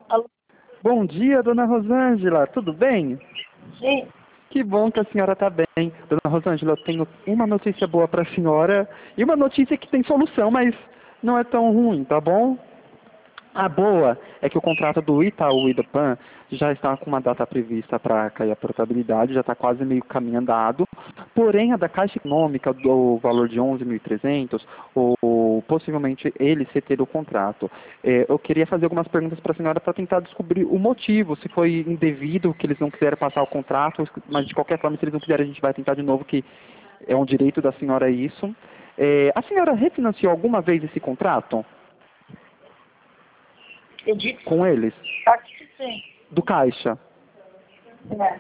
Alô? Bom dia, dona Rosângela, tudo bem? Sim, Que bom que a senhora está bem. Dona Rosângela, eu tenho uma notícia boa para a senhora e uma notícia que tem solução, mas não é tão ruim, tá bom? A boa é que o contrato do Itaú e do PAN já está com uma data prevista para cair a portabilidade, já está quase meio caminho andado. Porém, a da Caixa Econômica, do valor de 11.300, ou possivelmente eles reter o contrato. Eu queria fazer algumas perguntas para a senhora para tentar descobrir o motivo, se foi indevido, que eles não quiseram passar o contrato, mas de qualquer forma, se eles não quiserem, a gente vai tentar de novo, que é um direito da senhora isso. A senhora refinanciou alguma vez esse contrato acredito. com eles? Acho que sim. Do Caixa? É.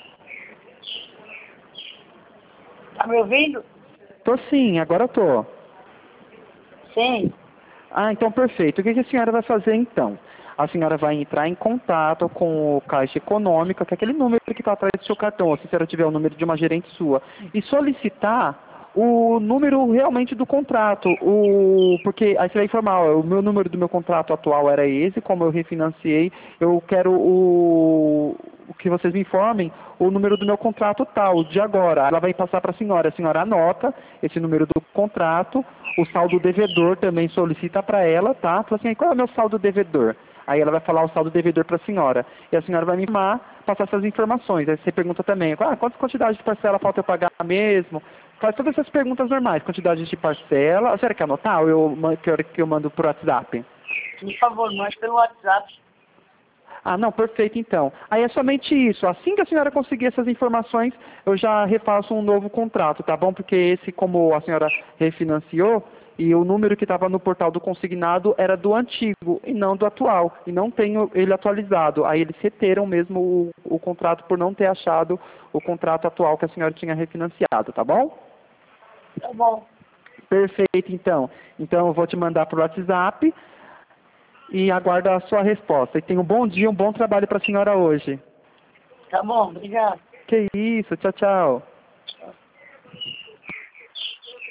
Tá me ouvindo? Tô sim, agora tô. Sim. Ah, então perfeito. O que a senhora vai fazer então? A senhora vai entrar em contato com o Caixa Econômica, que é aquele número que está atrás do seu cartão, ou se a senhora tiver o número de uma gerente sua, e solicitar o número realmente do contrato. Porque aí você vai informar, ó, o meu número do meu contrato atual era esse, como eu refinanciei, eu quero o que vocês me informem, o número do meu contrato tal, de agora. Ela vai passar para a senhora anota esse número do contrato, o saldo devedor também solicita para ela, tá? Fala assim, qual é o meu saldo devedor? Aí ela vai falar o saldo devedor para a senhora. E a senhora vai me passar essas informações. Aí você pergunta também, quantas quantidades de parcela falta eu pagar mesmo? Faz todas essas perguntas normais, quantidades de parcela. A senhora quer anotar ou quer que eu mando por WhatsApp? Por favor, mande pelo WhatsApp. Ah, não, perfeito então. Aí é somente isso. Assim que a senhora conseguir essas informações, eu já refaço um novo contrato, tá bom? Porque esse, como a senhora refinanciou, e o número que estava no portal do consignado era do antigo e não do atual. E não tenho ele atualizado. Aí eles reteram mesmo o contrato por não ter achado o contrato atual que a senhora tinha refinanciado, tá bom? Tá bom. Perfeito, então. Então eu vou te mandar por WhatsApp e aguardo a sua resposta. E tenha um bom dia, um bom trabalho para a senhora hoje. Tá bom, obrigado. Que isso, tchau, tchau.